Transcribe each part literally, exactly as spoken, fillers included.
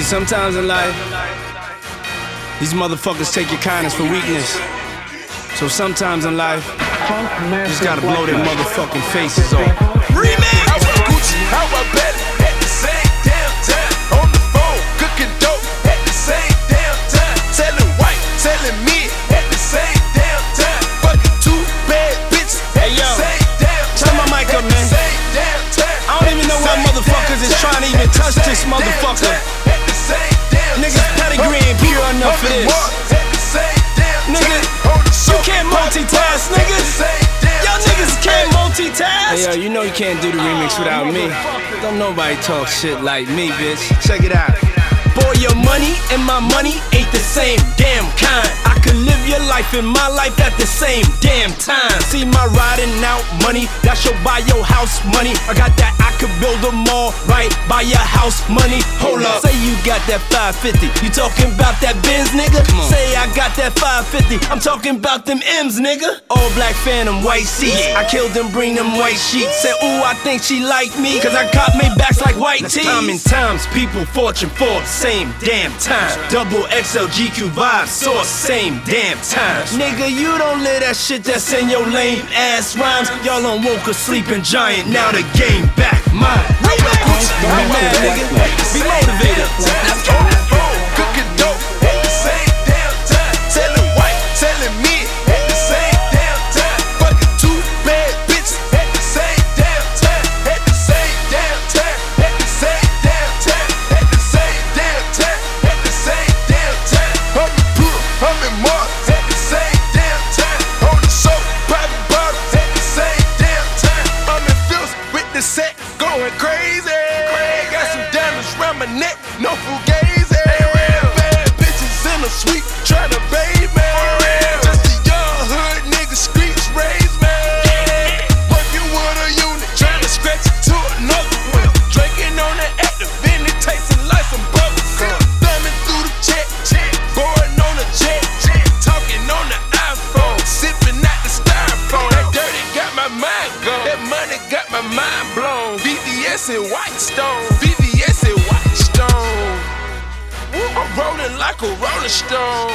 See, sometimes in life, these motherfuckers take your kindness for weakness. So sometimes in life, you just gotta blow their motherfucking faces off. Remix! How I Gucci, how I bet at the same damn time. On the phone, cooking dope at the same damn time. Telling white, telling me at the same damn time. Fucking two bad bitches at Hey, yo, the same damn time. turn my mic up, man. I don't even know why motherfuckers is trying to even touch this motherfucker. Niggas pedigree ain't pure enough for this. Nigga, you can't multitask, niggas. Y'all niggas can't multitask. Hey, yo, you know you can't do the remix without me. Don't nobody talk shit like me, bitch. Check it out. Boy, your money and my money ain't the same damn kind. I could live your life and my life at the same damn time. See my riding out money, that should buy your house money. I got that, I could build a mall right by your house money. Hold up, say you got that five fifty. You talking about that Benz, nigga? Say I got that five fifty. I'm talking about them M's, nigga. All black Phantom, white seats. I killed them, bring them white sheets. Said, ooh, I think she like me, cause I got me backs like white tees. Time and times, people, fortune, Forbes, same damn time. Double X L G Q vibe, source, same damn time. Nigga, you don't live that shit that's in your lame ass rhymes. Y'all on woke a sleeping giant, now the game back mine. Be mad, nigga. Be motivated. Let's go. Cooking dope at the same damn time. Telling white, telling me at the same damn time. Fucking two bad bitches at the same damn time. At the same damn time. At the same damn time. At the same damn time. At the same damn time. I'm in pool, I'm in Mars at the same damn time. On the show, private bottles at the same damn time. I'm in Phil's with the set going crazy. Got some diamonds round my neck, no fugazi. Bad bitches in the suite tryna bathe me. Just a young hood nigga, streets raised me. Working with a unit, tryna scratch it to another whip. Drinking on the active, and it tasting like some bubble gum. Thumbing through the check, going on the jet, talking on the iPhone, sipping out the styrofoam. That dirty got my mind gone, that money got my mind blown. V V S and White Stone, V V S and White Stone. I'm rolling like a rolling stone.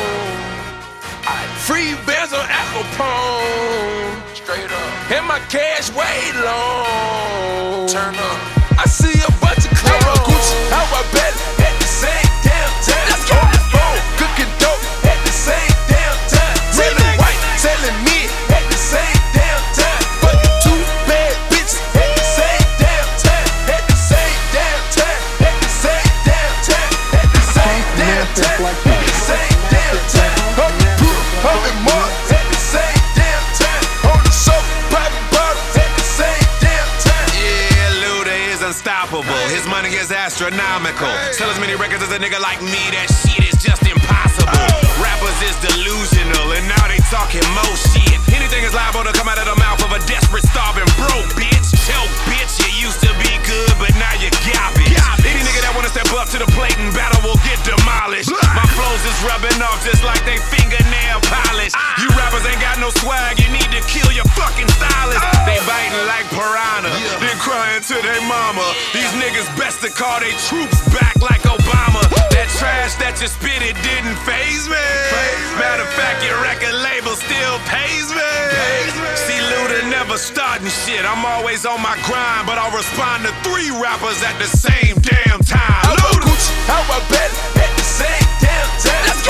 Free bands on Al Capone. Straight up. And my cash way long. Turn up. I see a bunch of clones. How I Gucci, how I bet at the same damn time. Let's go. On the phone, cooking dope at the same damn time. Telling white, telling me at the same damn time. Fucking two bad bitches at the same damn time. At the same damn time. At the same damn time. At the same damn time. At the same damn time. I'm in pool, I'm in Mars at the same damn time. On the show, private bottles at the same damn time. Yeah, Luda is unstoppable. His money is astronomical. Sell as many records as a nigga like me, that shit is just impossible. Rappers is delusional, and now they talking more shit. Anything is liable to come out of the mouth of a desperate, starving broke bitch. Choke bitch, you used to be good, but now you garbage. Any nigga that wanna step up to the plate and battle will get demolished. My flows is rubbing off just like they fingernail polish. You rappers ain't got no swag, you need to kill your fucking stylist. They biting like piranha, then crying to their mama. These niggas best to call they troops back like Obama. That trash that you spit, it didn't faze me. Matter of fact, your record label still pays me. See, Luda never starting shit. I'm always on my grind, but I'll respond to three rappers at the same damn time. How I Gucci, how I bet at the same damn time.